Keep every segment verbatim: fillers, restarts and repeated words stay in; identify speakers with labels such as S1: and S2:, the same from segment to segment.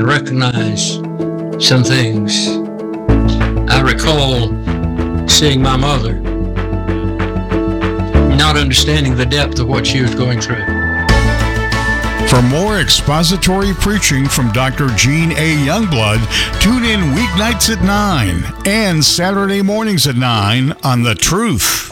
S1: and recognize some things. I recall seeing my mother, not understanding the depth of what she was going through.
S2: For more expository preaching from Doctor Gene A. Youngblood, tune in weeknights at nine and Saturday mornings at nine on The Truth.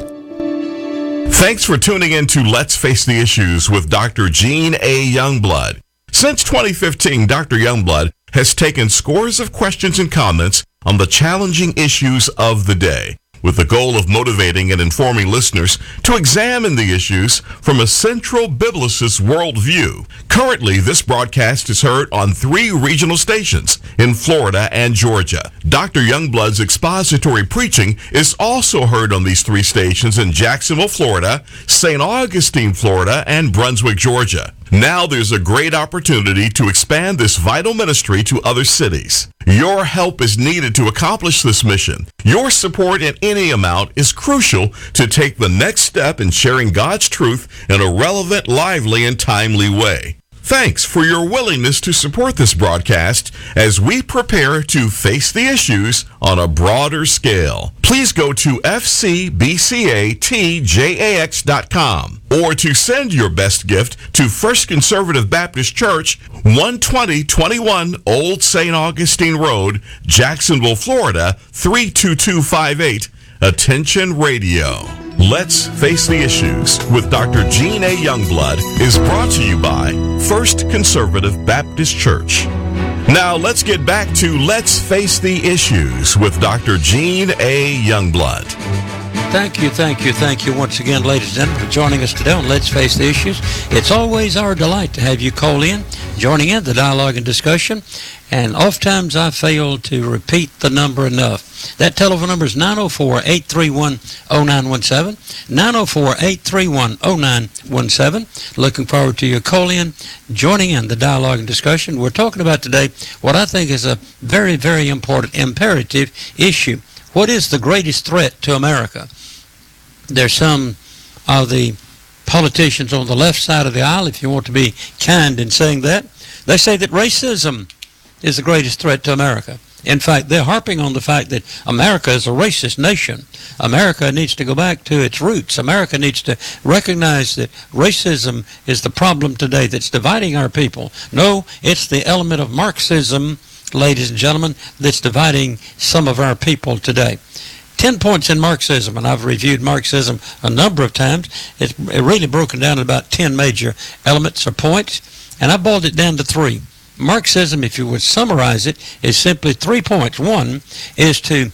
S3: Thanks for tuning in to Let's Face the Issues with Doctor Gene A. Youngblood. Since twenty fifteen, Doctor Youngblood has taken scores of questions and comments on the challenging issues of the day, with the goal of motivating and informing listeners to examine the issues from a central biblicist worldview. Currently, this broadcast is heard on three regional stations in Florida and Georgia. Doctor Youngblood's expository preaching is also heard on these three stations in Jacksonville, Florida, Saint Augustine, Florida, and Brunswick, Georgia. Now there's a great opportunity to expand this vital ministry to other cities. Your help is needed to accomplish this mission. Your support in any amount is crucial to take the next step in sharing God's truth in a relevant, lively, and timely way. Thanks for your willingness to support this broadcast as we prepare to face the issues on a broader scale. Please go to f c b c a t j a x dot com or to send your best gift to First Conservative Baptist Church, one twenty twenty-one Old Saint Augustine Road, Jacksonville, Florida, three two two five eight. Attention Radio. Let's Face the Issues with Doctor Gene A. Youngblood is brought to you by First Conservative Baptist Church. Now let's get back to Let's Face the Issues with Doctor Gene A. Youngblood.
S1: Thank you, thank you, thank you once again, ladies and gentlemen, for joining us today on Let's Face the Issues. It's always our delight to have you call in, joining in the dialogue and discussion, and oftentimes I fail to repeat the number enough. That telephone number is nine oh four, eight three one, oh nine one seven, nine oh four, eight three one, oh nine one seven. Looking forward to your call in, joining in the dialogue and discussion. We're talking about today what I think is a very, very important, imperative issue. What is the greatest threat to America? There's some of the politicians on the left side of the aisle, if you want to be kind in saying that, they say that racism is the greatest threat to America. In fact, they're harping on the fact that America is a racist nation. America needs to go back to its roots. America needs to recognize that racism is the problem today that's dividing our people. No, it's the element of Marxism, ladies and gentlemen, that's dividing some of our people today. Ten points in Marxism, and I've reviewed Marxism a number of times. It's really broken down in about ten major elements or points, and I boiled it down to three. Marxism, if you would summarize it, is simply three points. One is to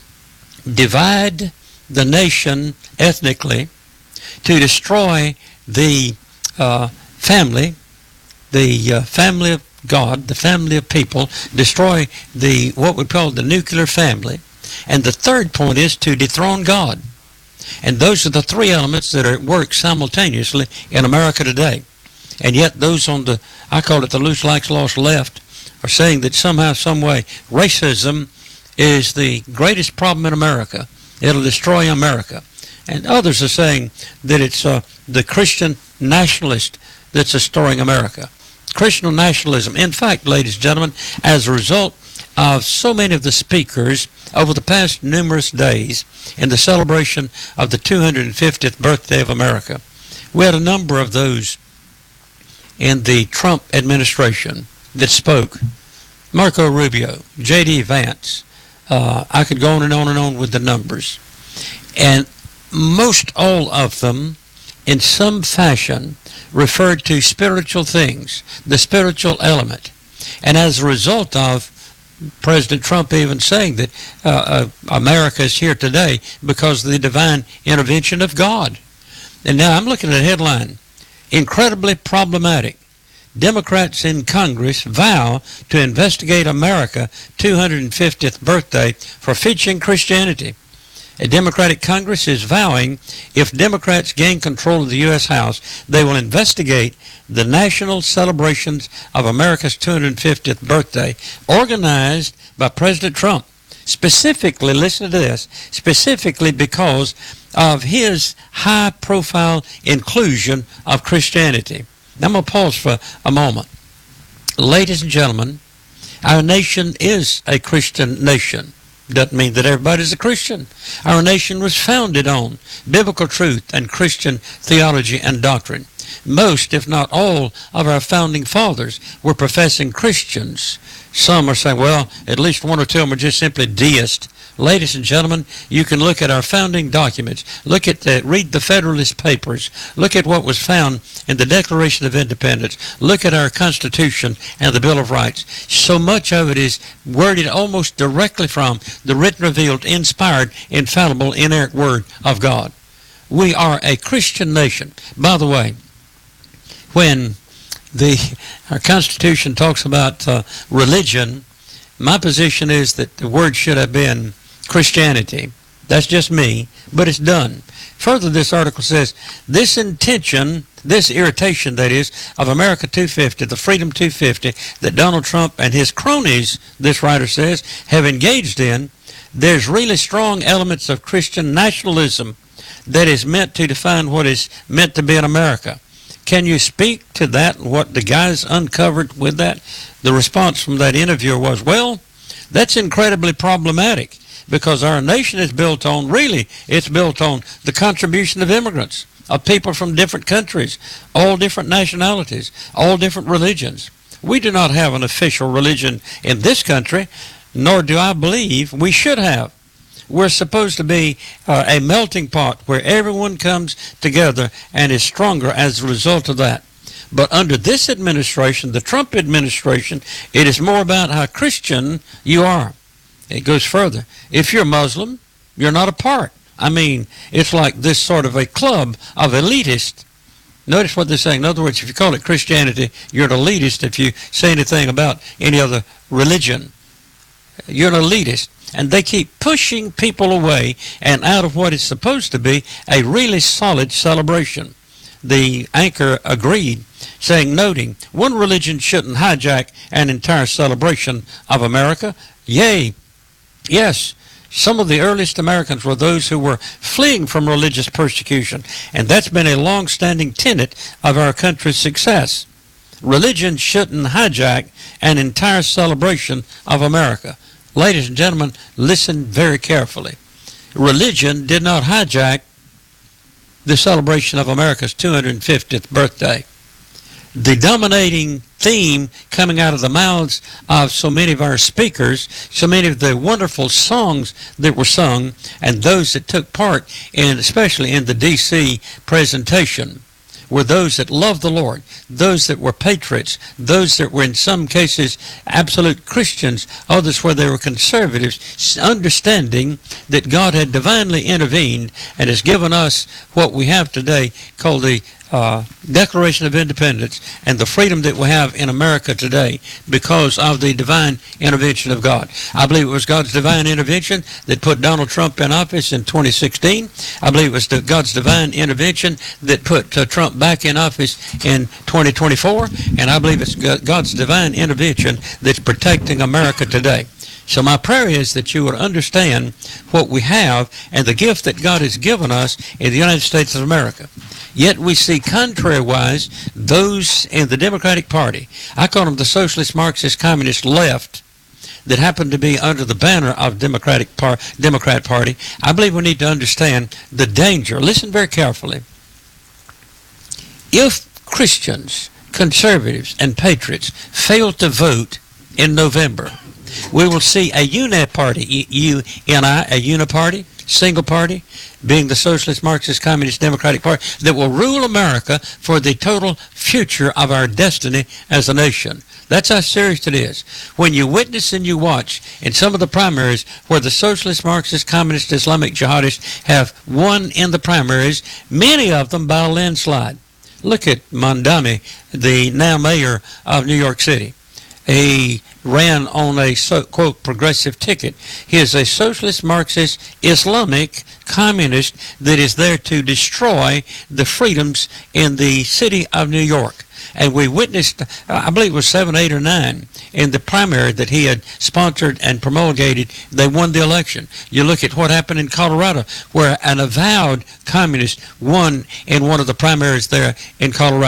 S1: divide the nation ethnically, to destroy the uh, family, the uh, family of God, the family of people, destroy the what we call the nuclear family. And the third point is to dethrone God. And those are the three elements that are at work simultaneously in America today. And yet those on the, I call it the loose likes lost left, are saying that somehow, some way, racism is the greatest problem in America. It'll destroy America. And others are saying that it's uh, the Christian nationalist that's destroying America. Christian nationalism. In fact, ladies and gentlemen, as a result of so many of the speakers over the past numerous days in the celebration of the two hundred fiftieth birthday of America, we had a number of those in the Trump administration that spoke. Marco Rubio, J D Vance, uh, I could go on and on and on with the numbers. And most all of them, in some fashion, referred to spiritual things, the spiritual element. And as a result of President Trump even saying that uh, uh, America is here today because of the divine intervention of God. And now I'm looking at a headline, incredibly problematic. Democrats in Congress vow to investigate America two hundred fiftieth birthday for featuring Christianity. A Democratic Congress is vowing if Democrats gain control of the U S House, they will investigate the national celebrations of America's two hundred fiftieth birthday, organized by President Trump. Specifically, listen to this, specifically because of his high-profile inclusion of Christianity. Now, I'm going to pause for a moment. Ladies and gentlemen, Our nation is a Christian nation. Doesn't mean that everybody's a Christian. Our nation was founded on biblical truth and Christian theology and doctrine. Most, if not all, of our founding fathers were professing Christians. Some are saying, well, at least one or two of them are just simply deists. Ladies and gentlemen, you can look at our founding documents, look at the, read the Federalist Papers, look at what was found in the Declaration of Independence, look at our Constitution and the Bill of Rights. So much of it is worded almost directly from the written, revealed, inspired, infallible, inerrant Word of God. We are a Christian nation. By the way, when the our Constitution talks about uh, religion, my position is that the word should have been Christianity. That's just me, but it's done. Further, this article says, this intention, this irritation, that is, of America two fifty, the Freedom two fifty, that Donald Trump and his cronies, this writer says, have engaged in, there's really strong elements of Christian nationalism that is meant to define what is meant to be in America. Can you speak to that and what the guys uncovered with that? The response from that interviewer was, well, that's incredibly problematic because our nation is built on, really, it's built on the contribution of immigrants, of people from different countries, all different nationalities, all different religions. We do not have an official religion in this country, nor do I believe we should have. We're supposed to be uh, a melting pot where everyone comes together and is stronger as a result of that. But under this administration, the Trump administration, it is more about how Christian you are. It goes further. If you're Muslim, you're not a part. I mean, it's like this sort of a club of elitists. Notice what they're saying. In other words, if you call it Christianity, you're an elitist. If you say anything about any other religion, you're an elitist. And they keep pushing people away and out of what is supposed to be a really solid celebration. The anchor agreed, saying, noting, one religion shouldn't hijack an entire celebration of America. Yea, yes, some of the earliest Americans were those who were fleeing from religious persecution, and that's been a long-standing tenet of our country's success. Religion shouldn't hijack an entire celebration of America. Ladies and gentlemen, listen very carefully. Religion did not hijack the celebration of America's two hundred fiftieth birthday. The dominating theme coming out of the mouths of so many of our speakers, so many of the wonderful songs that were sung, and those that took part in, especially in the D C presentation, were those that loved the Lord, those that were patriots, those that were in some cases absolute Christians, others where they were conservatives, understanding that God had divinely intervened and has given us what we have today called the uh, Declaration of Independence and the freedom that we have in America today because of the divine intervention of God. I believe it was God's divine intervention that put Donald Trump in office in twenty sixteen. I believe it was the, God's divine intervention that put uh, Trump back in office in twenty twenty-four. And I believe it's God's divine intervention that's protecting America today. So my prayer is that you would understand what we have and the gift that God has given us in the United States of America. Yet we see contrary-wise those in the Democratic Party, I call them the Socialist, Marxist, Communist left, that happen to be under the banner of Democratic Par- Democrat Party. I believe we need to understand the danger. Listen very carefully. If Christians, conservatives, and patriots fail to vote in November, we will see a uniparty, U N I, a uniparty, single party, being the Socialist, Marxist, Communist, Democratic Party, that will rule America for the total future of our destiny as a nation. That's how serious it is. When you witness and you watch in some of the primaries where the Socialist, Marxist, Communist, Islamic jihadists have won in the primaries, many of them by a landslide. Look at Mondami, the now mayor of New York City. He ran on a, so, quote, progressive ticket. He is a socialist, Marxist, Islamic communist that is there to destroy the freedoms in the city of New York. And we witnessed, I believe it was seven, eight, or nine, in the primary that he had sponsored and promulgated. They won the election. You look at what happened in Colorado, where an avowed communist won in one of the primaries there in Colorado.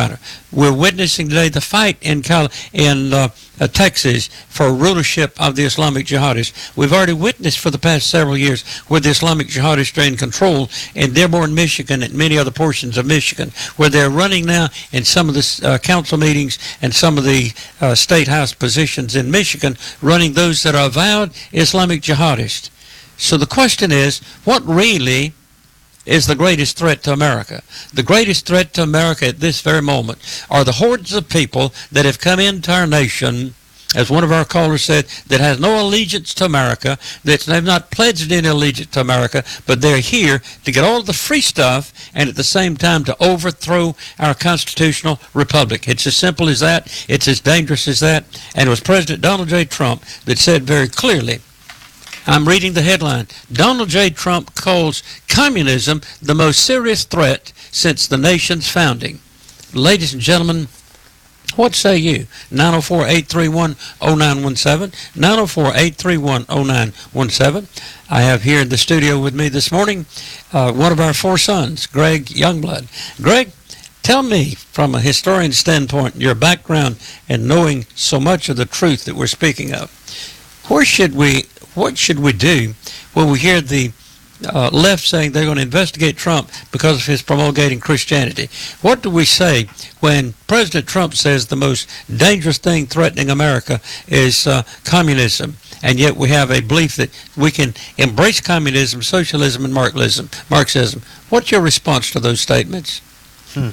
S1: We're witnessing today the fight in Cal- in uh, uh, Texas for rulership of the Islamic jihadists. We've already witnessed for the past several years where the Islamic jihadists are in control in Dearborn, Michigan, and many other portions of Michigan, where they're running now in some of the uh, council meetings and some of the uh, state house positions in Michigan, running those that are avowed Islamic jihadists. So the question is, what really is the greatest threat to America? The greatest threat to America at this very moment are the hordes of people that have come into our nation, as one of our callers said, that has no allegiance to America, that have not pledged any allegiance to America, but they're here to get all the free stuff and at the same time to overthrow our constitutional republic. It's as simple as that. It's as dangerous as that. And it was President Donald J. Trump that said very clearly, I'm reading the headline, Donald J. Trump calls communism the most serious threat since the nation's founding. Ladies and gentlemen, what say you? nine oh four, eight three one, oh nine one seven, nine oh four, eight three one, oh nine one seven. I have here in the studio with me this morning uh, one of our four sons, Greg Youngblood. Greg, tell me, from a historian standpoint, your background and knowing so much of the truth that we're speaking of, where should we What should we do when we hear the uh, left saying they're going to investigate Trump because of his promulgating Christianity? What do we say when President Trump says the most dangerous thing threatening America is uh, communism, and yet we have a belief that we can embrace communism, socialism, and Marxism? Marxism. What's your response to those statements?
S4: Hmm.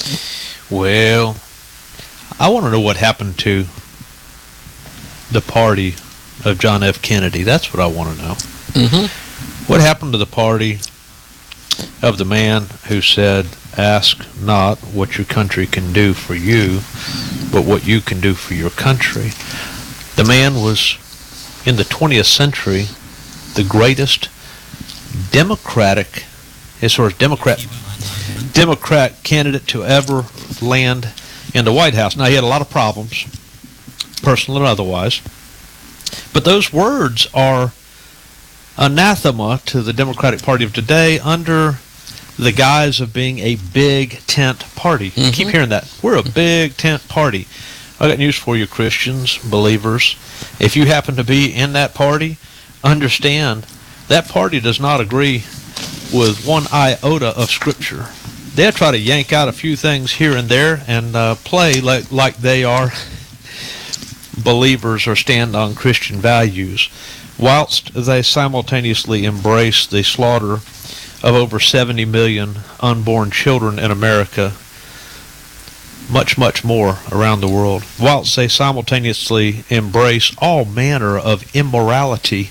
S4: Well, I want to know what happened to the party of John F. Kennedy. That's what I want to know.
S1: Mm-hmm.
S4: What happened to the party of the man who said, ask not what your country can do for you, but what you can do for your country? The man was, in the twentieth century, the greatest Democratic, as far as Democrat, Democrat candidate to ever land in the White House. Now, he had a lot of problems, personal and otherwise, but those words are anathema to the Democratic Party of today under the guise of being a big tent party. Mm-hmm. You keep hearing that. We're a big tent party. I got news for you, Christians, believers. If you happen to be in that party, understand that party does not agree with one iota of Scripture. They'll try to yank out a few things here and there and uh, play like, like they are believers or stand on Christian values, whilst they simultaneously embrace the slaughter of over seventy million unborn children in America, much, much more around the world, whilst they simultaneously embrace all manner of immorality,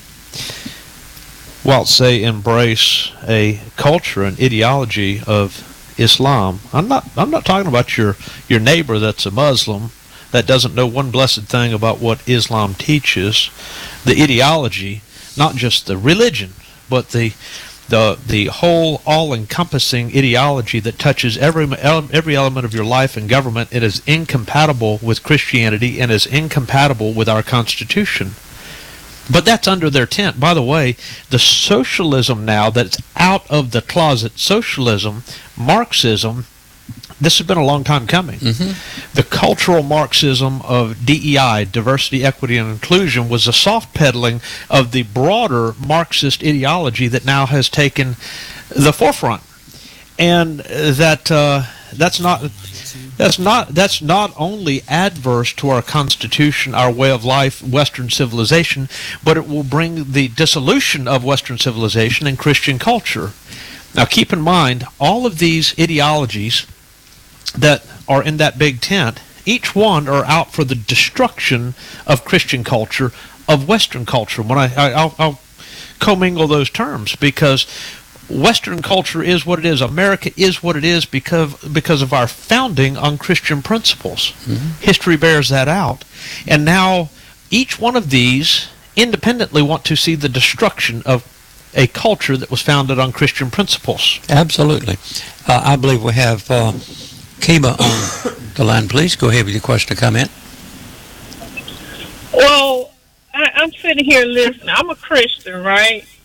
S4: whilst they embrace a culture and ideology of Islam. I'm not I'm not talking about your, your neighbor that's a Muslim that doesn't know one blessed thing about what Islam teaches. The ideology, not just the religion, but the the the whole all-encompassing ideology that touches every every element of your life and government. It is incompatible with Christianity and is incompatible with our Constitution. But that's under their tent. By the way, the socialism now that's out of the closet, socialism, Marxism, this has been a long time coming. Mm-hmm. The cultural Marxism of D E I, diversity, equity, and inclusion, was a soft peddling of the broader Marxist ideology that now has taken the forefront, and that uh, that's not that's not that's not only adverse to our Constitution, our way of life, Western civilization, but it will bring the dissolution of Western civilization and Christian culture. Now, keep in mind, all of these ideologies that are in that big tent, each one are out for the destruction of Christian culture, of Western culture. When I, I I'll, I'll commingle those terms, because Western culture is what it is. America is what it is because because of our founding on Christian principles. Mm-hmm. History bears that out, and now each one of these independently want to see the destruction of a culture that was founded on Christian principles.
S1: Absolutely. Uh, I believe we have Uh Kiba on the line. Please go ahead with your question or comment.
S5: Well, I, I'm sitting here listening. I'm a Christian, right?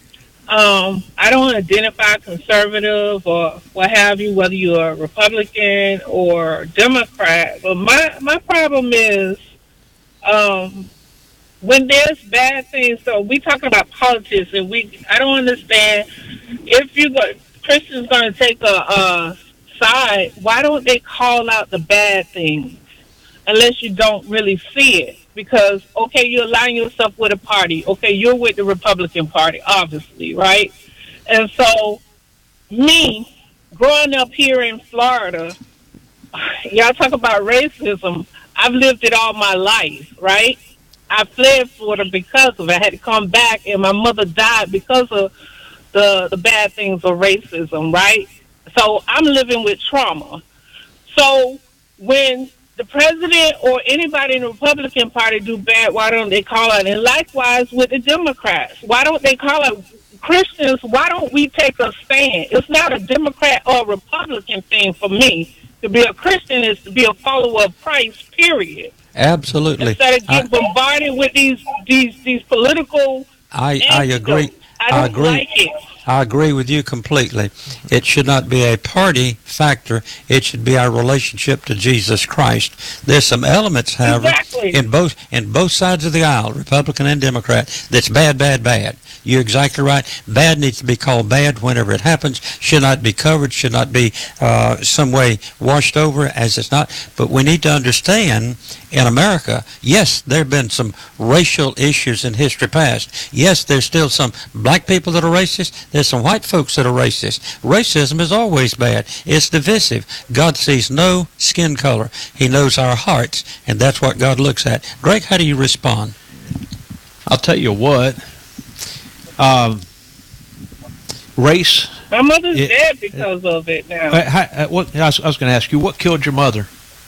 S5: Um, I don't identify conservative or what have you, whether you're a Republican or Democrat. But my, my problem is um, when there's bad things. So we talking about politics, and we I don't understand if you go Christians going to take a, a side. Why don't they call out the bad things unless you don't really see it? Because, okay, you align yourself with a party. Okay, you're with the Republican Party, obviously, right? And so, me, growing up here in Florida, y'all talk about racism. I've lived it all my life, right? I fled Florida because of it. I had to come back, and my mother died because of the, the bad things of racism, right? So, I'm living with trauma. So, when the president or anybody in the Republican Party do bad, why don't they call it? And likewise with the Democrats. Why don't they call it? Christians, why don't we take a stand? It's not a Democrat or a Republican thing for me. To be a Christian is to be a follower of Christ, period.
S1: Absolutely.
S5: Instead of getting
S1: I,
S5: bombarded with these these these political
S1: I, I agree.
S5: I don't
S1: I agree.
S5: like it.
S1: I agree with you completely. It should not be a party factor. It should be our relationship to Jesus Christ. There's some elements, however,
S5: Exactly.
S1: in both in both sides of the aisle, Republican and Democrat, that's bad, bad, bad. You're exactly right. Bad needs to be called bad whenever it happens. Should not be covered. Should not be uh, some way washed over as it's not. But we need to understand, in America, yes, there have been some racial issues in history past. Yes, there's still some black people that are racist. There's some white folks that are racist. Racism is always bad. It's divisive. God sees no skin color. He knows our hearts, and that's what God looks at. Greg, how do you respond?
S4: I'll tell you what. Um, race.
S5: My mother's
S4: It-
S5: dead because of it now.
S4: Uh, hi- uh, what, I was, I was going to ask you, what killed your mother?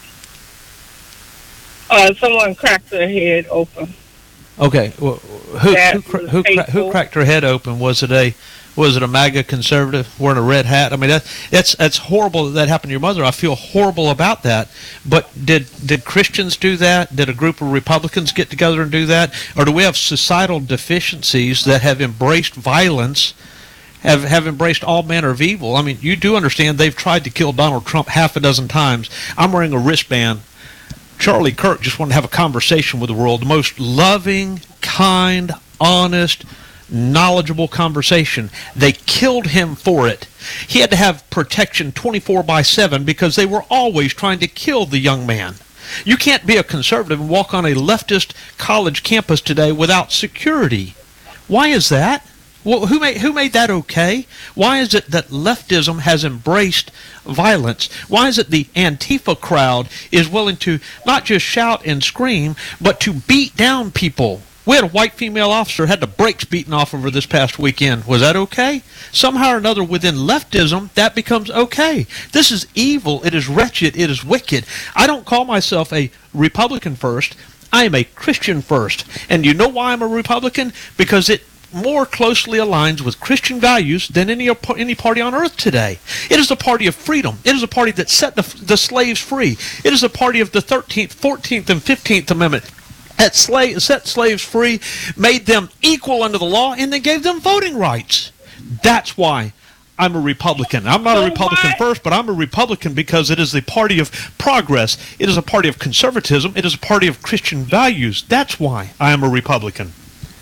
S5: Uh, someone cracked her head open.
S4: Okay, well, who
S5: That
S4: who, cra-
S5: was
S4: who, cra- who
S5: hateful.
S4: cracked her head open? Was it a was it a MAGA conservative wearing a red hat? I mean, that that's that's horrible that that happened to your mother. I feel horrible about that. But did did Christians do that? Did a group of Republicans get together and do that? Or do we have societal deficiencies that have embraced violence? Have, have embraced all manner of evil? I mean, you do understand they've tried to kill Donald Trump half a dozen times. I'm wearing a wristband. Charlie Kirk just wanted to have a conversation with the world. The most loving, kind, honest, knowledgeable conversation. They killed him for it. He had to have protection twenty-four by seven because they were always trying to kill the young man. You can't be a conservative and walk on a leftist college campus today without security. Why is that? Well, who made who made that okay? Why is it that leftism has embraced violence? Why is it the Antifa crowd is willing to not just shout and scream, but to beat down people? We had a white female officer had the brakes beaten off of her this past weekend. Was that okay? Somehow or another within leftism, that becomes okay. This is evil. It is wretched. It is wicked. I don't call myself a Republican first. I am a Christian first. And you know why I'm a Republican? Because it more closely aligns with Christian values than any any party on earth today. It is a party of freedom. It is a party that set the, the slaves free. It is a party of the thirteenth, fourteenth, and fifteenth Amendment that slave, set slaves free, made them equal under the law, and then gave them voting rights. That's why I'm a Republican. I'm not
S5: So
S4: a Republican
S5: why-
S4: first, but I'm a Republican because it is the party of progress. It is a party of conservatism. It is a party of Christian values. That's why I am a Republican.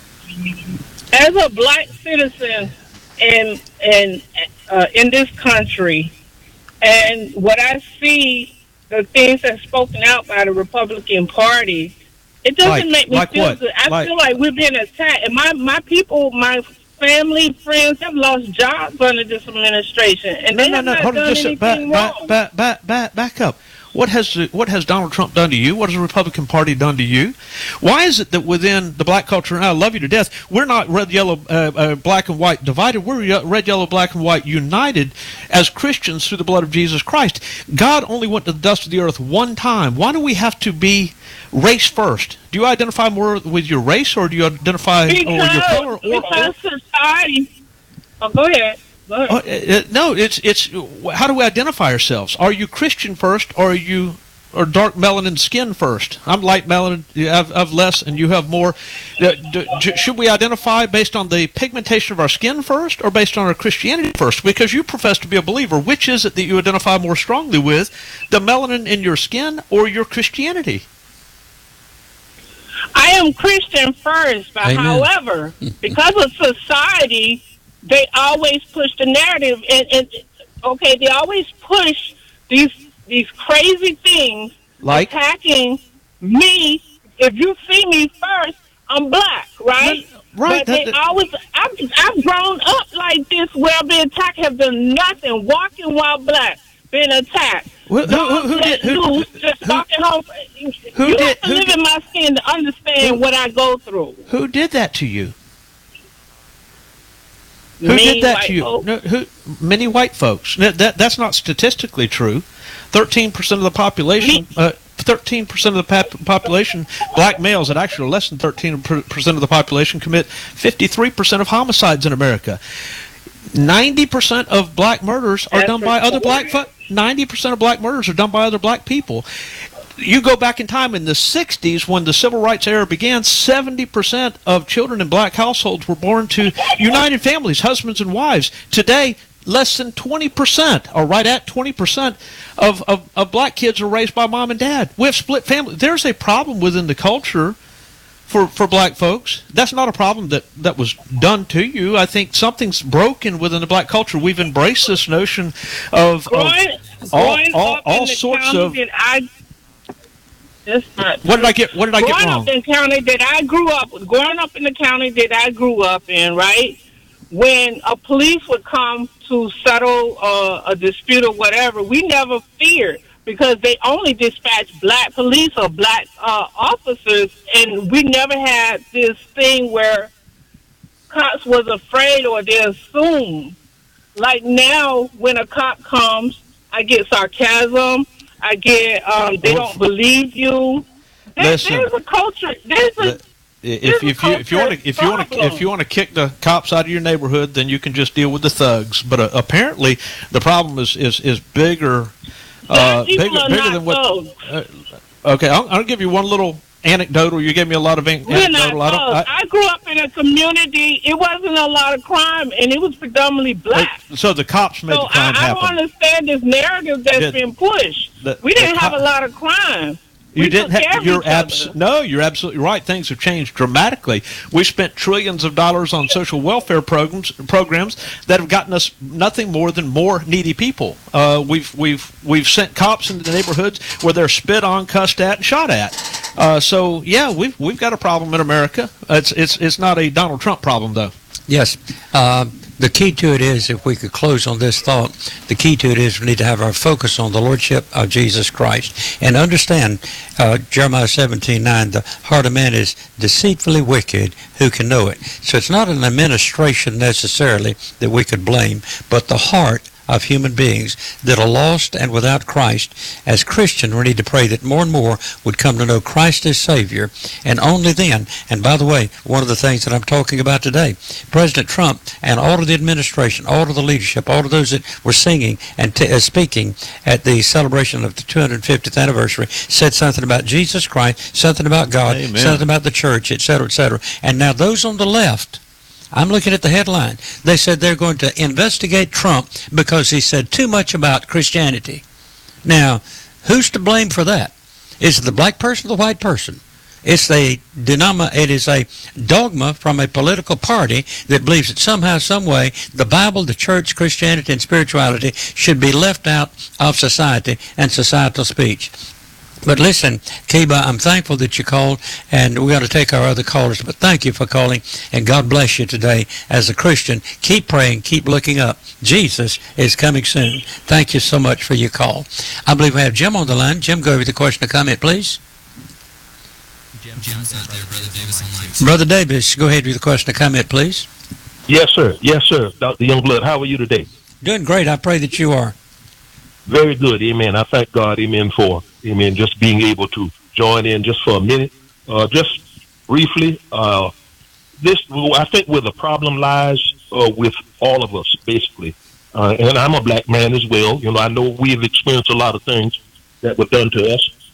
S5: As a black citizen in in uh, in this country, and what I see, the things that's spoken out by the Republican Party, it doesn't
S4: Like-
S5: make me
S4: like
S5: feel
S4: what?
S5: good. I
S4: Like-
S5: feel like we're being attacked, and my my people, my family, friends have lost jobs under this administration, and
S4: No,
S5: they
S4: no,
S5: have
S4: no.
S5: not
S4: Hold on,
S5: done
S4: just a-
S5: anything
S4: back,
S5: wrong.
S4: back, back, back, back, back up. What has the, what has Donald Trump done to you? What has the Republican Party done to you? Why is it that within the black culture, and I love you to death, we're not red, yellow, uh, uh, black, and white divided. We're ye- red, yellow, black, and white united as Christians through the blood of Jesus Christ. God only went to the dust of the earth one time. Why do we have to be race first? Do you identify more with your race, or do you identify or your color? Or, or,
S5: Because, because society. Oh, go ahead. Go ahead.
S4: Oh, uh, uh, no, it's it's. How do we identify ourselves? Are you Christian first, or are you or dark melanin skin first? I'm light melanin, you have, have less, and you have more. Uh, do, do, should we identify based on the pigmentation of our skin first, or based on our Christianity first? Because you profess to be a believer. Which is it that you identify more strongly with, the melanin in your skin or your Christianity?
S5: I am Christian first, but
S1: Amen.
S5: however, because of society, they always push the narrative, and, and okay, they always push these these crazy things,
S4: Like?
S5: attacking me. If you see me first, I'm black, right?
S4: Right.
S5: But they
S4: that- that-
S5: always, I've, I've grown up like this, where I've been attacked, have done nothing, walking while black, been attacked.
S4: Who- who- who- who
S5: Dogs
S4: did-
S5: let
S4: who-
S5: loose, just
S4: who-
S5: walking home.
S4: who
S5: you
S4: did-
S5: have to
S4: who
S5: live
S4: did-
S5: in my skin to understand what I go through.
S4: Who did that to you? Who
S5: Me,
S4: did that
S5: white
S4: to you?
S5: folk.
S4: No, who? Many white folks. That, that that's not statistically true. Thirteen percent of the population. Uh, Thirteen percent of the pop- population, black males, that actually are less than thirteen percent of the population, commit fifty-three percent of homicides in America. Ninety percent of black murders are
S5: That's
S4: done by other black.
S5: reported.
S4: Fo- Ninety percent of black murders are done by other black people. You go back in time in the sixties when the civil rights era began, seventy percent of children in black households were born to united families, husbands and wives. Today, less than twenty percent, or right at twenty percent, of, of, of black kids are raised by mom and dad. We have split families. There's a problem within the culture for, for black folks. That's not a problem that, that was done to you. I think something's broken within the black culture. We've embraced this notion of, of
S5: Growing,
S4: all,
S5: growing
S4: all,
S5: up
S4: all
S5: in the
S4: sorts
S5: county
S4: of...
S5: that I, that's not
S4: What did I get? What did I get
S5: growing
S4: wrong?
S5: up in the county that I grew up, growing up in the county that I grew up in, right? When a police would come to settle uh, a dispute or whatever, we never feared, because they only dispatched black police or black uh, officers, and we never had this thing where cops was afraid or they assumed. Like now, when a cop comes, I get sarcasm. I get um, they don't believe you. There,
S4: Listen.
S5: there's a culture. There's a
S4: The- If, if you if you want to if you want to if you want to kick the cops out of your neighborhood, then you can just deal with the thugs. But uh, apparently, the problem is is is bigger, uh,
S5: Black people
S4: bigger
S5: are
S4: bigger
S5: not
S4: than what.
S5: thugs.
S4: Uh, okay, I'll, I'll give you one little anecdotal. You gave me a lot of an-
S5: We're not
S4: anecdotal. I don't.
S5: thugs.
S4: I,
S5: I grew up in a community. It wasn't a lot of crime, and it was predominantly black.
S4: so the cops made
S5: So
S4: the crime
S5: I, I
S4: happen.
S5: don't understand this narrative that's
S4: The-
S5: been pushed.
S4: the-
S5: we didn't
S4: the
S5: have
S4: co-
S5: a lot of crime.
S4: You
S5: We
S4: didn't
S5: took care
S4: have.
S5: of
S4: You're
S5: each other.
S4: abs- No, you're absolutely right. Things have changed dramatically. We spent trillions of dollars on social welfare programs programs that have gotten us nothing more than more needy people. Uh, we've we've we've sent cops into the neighborhoods where they're spit on, cussed at, and shot at. Uh, so yeah, we've we've got a problem in America. It's it's it's not a Donald Trump problem though.
S1: Yes. Uh, the key to it is, if we could close on this thought, the key to it is we need to have our focus on the Lordship of Jesus Christ. And understand, uh, Jeremiah seventeen nine, the heart of man is deceitfully wicked, who can know it? So it's not an administration necessarily that we could blame, but the heart of human beings that are lost and without Christ. As Christians, we need to pray that more and more would come to know Christ as Savior, and only then. And by the way, one of the things that I'm talking about today, President Trump and all of the administration, all of the leadership, all of those that were singing and t- uh, speaking at the celebration of the two hundred fiftieth anniversary said something about Jesus Christ, something about God,
S4: Amen.
S1: something about the church, et cetera, et cetera. And now those on the left, I'm looking at the headline. They said they're going to investigate Trump because he said too much about Christianity. Now, who's to blame for that? Is it the black person or the white person? It's a denoma, it is a dogma from a political party that believes that somehow, some way, the Bible, the church, Christianity, and spirituality should be left out of society and societal speech. But listen, Kiba, I'm thankful that you called, and we got to take our other callers, but thank you for calling, and God bless you today. As a Christian, keep praying, keep looking up. Jesus is coming soon. Thank you so much for your call. I believe we have Jim on the line. Jim, go over the question or comment, please.
S6: Jim's not there, Brother Davis online.
S1: Brother Davis, go ahead with the question or comment, please.
S7: Yes, sir. Yes, sir. Doctor Youngblood, how are you today?
S1: Doing great. I pray that you are.
S7: Very good. Amen. I thank God, amen, for, amen, just being able to join in just for a minute. Uh, just briefly, uh, this, I think where the problem lies uh, with all of us, basically. Uh, and I'm a black man as well. You know, I know we've experienced a lot of things that were done to us.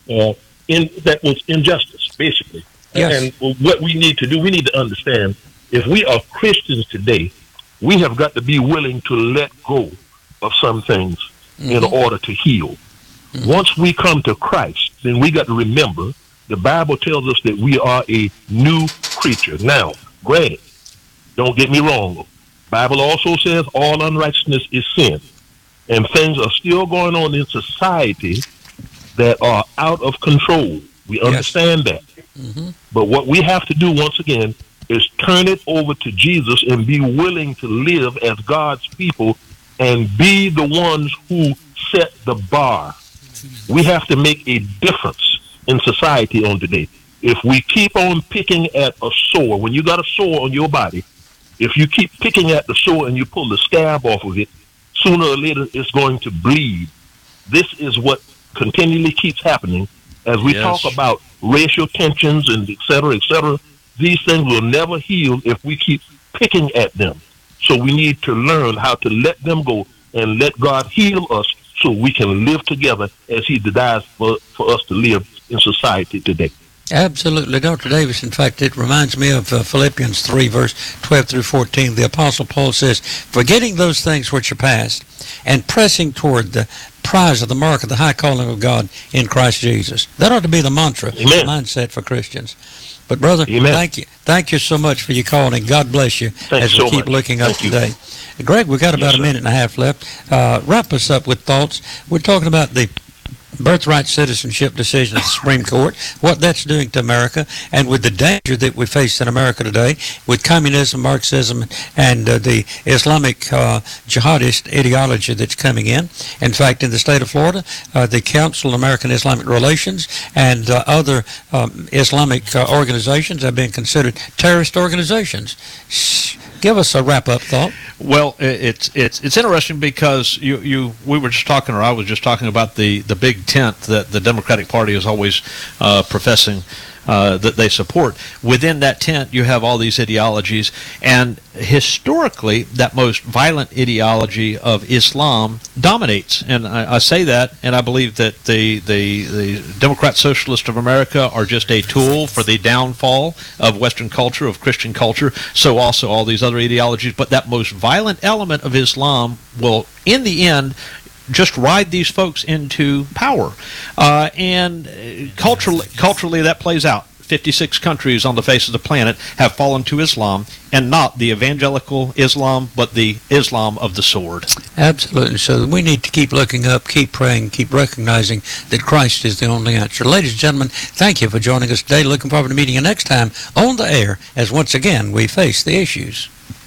S7: uh, in that was injustice, basically.
S1: Yes.
S7: And what we need to do, we need to understand, if we are Christians today, we have got to be willing to let go of some things mm-hmm. in order to heal. Mm-hmm. Once we come to Christ, then we got to remember the Bible tells us that we are a new creature. Now, granted, don't get me wrong. Bible also says all unrighteousness is sin. And things are still going on in society that are out of control. We understand yes. that. Mm-hmm. But what we have to do, once again, is turn it over to Jesus and be willing to live as God's people and be the ones who set the bar. We have to make a difference in society on today. If we keep on picking at a sore, when you got a sore on your body, if you keep picking at the sore and you pull the scab off of it, sooner or later it's going to bleed. This is what continually keeps happening as we yes. talk about racial tensions and et cetera, et cetera. These things will never heal if we keep picking at them. So we need to learn how to let them go and let God heal us so we can live together as he desires for, for us to live in society today.
S1: Absolutely, Doctor Davis. In fact, it reminds me of uh, Philippians three, verse twelve through fourteen. The Apostle Paul says, forgetting those things which are past and pressing toward the prize of the mark of the high calling of God in Christ Jesus. That ought to be the mantra,
S7: Amen.
S1: mindset for Christians. But, brother,
S7: Amen.
S1: thank you. Thank you so much for your calling. God bless you
S7: Thanks
S1: as we
S7: so
S1: keep
S7: much.
S1: looking up
S7: Thank you.
S1: today. Greg, we've got about
S7: Yes,
S1: a minute and a half left. Uh, wrap us up with thoughts. We're talking about the birthright citizenship decision of the Supreme Court, what that's doing to America, and with the danger that we face in America today with communism, Marxism, and uh, the Islamic uh, jihadist ideology that's coming in. In fact, in the state of Florida, uh, the Council of American Islamic Relations and uh, other um, Islamic uh, organizations have been considered terrorist organizations. Shh. Give us a wrap-up thought.
S4: Well, it's it's it's interesting because you, you we were just talking, or I was just talking about the, the big tent that the Democratic Party is always uh, professing uh, that they support. Within that tent, you have all these ideologies, and historically, that most violent ideology of Islam dominates. And I, I say that, and I believe that the, the the Democrat Socialists of America are just a tool for the downfall of Western culture, of Christian culture. So also all these other ideologies, but that most violent element of Islam will, in the end, just ride these folks into power. Uh, and culturally, culturally, that plays out. fifty-six countries on the face of the planet have fallen to Islam, and not the evangelical Islam, but the Islam of the sword.
S1: Absolutely. So we need to keep looking up, keep praying, keep recognizing that Christ is the only answer. Ladies and gentlemen, thank you for joining us today. Looking forward to meeting you next time on the air as once again we face the issues.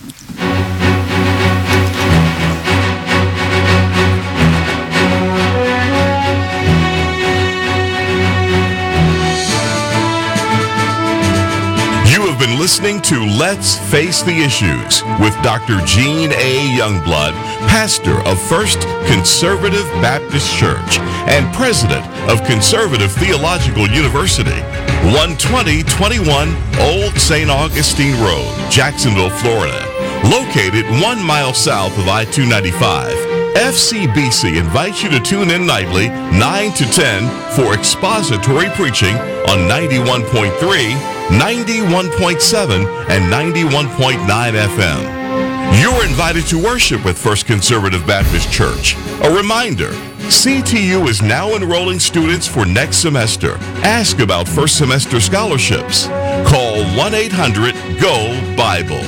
S3: Been listening to Let's Face the Issues with Doctor Gene A. Youngblood, pastor of First Conservative Baptist Church and president of Conservative Theological University, one twenty twenty-one Old Saint Augustine Road, Jacksonville, Florida. Located one mile south of I two ninety-five, F C B C invites you to tune in nightly, nine to ten, for expository preaching on ninety-one point three, ninety-one point seven, and ninety-one point nine F M. You're invited to worship with First Conservative Baptist Church. A reminder, C T U is now enrolling students for next semester. Ask about first semester scholarships. Call one eight hundred G O Bible.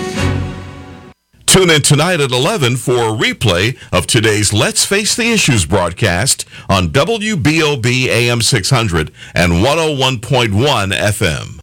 S3: Tune in tonight at eleven for a replay of today's Let's Face the Issues broadcast on W B O B A M six hundred and one oh one point one F M.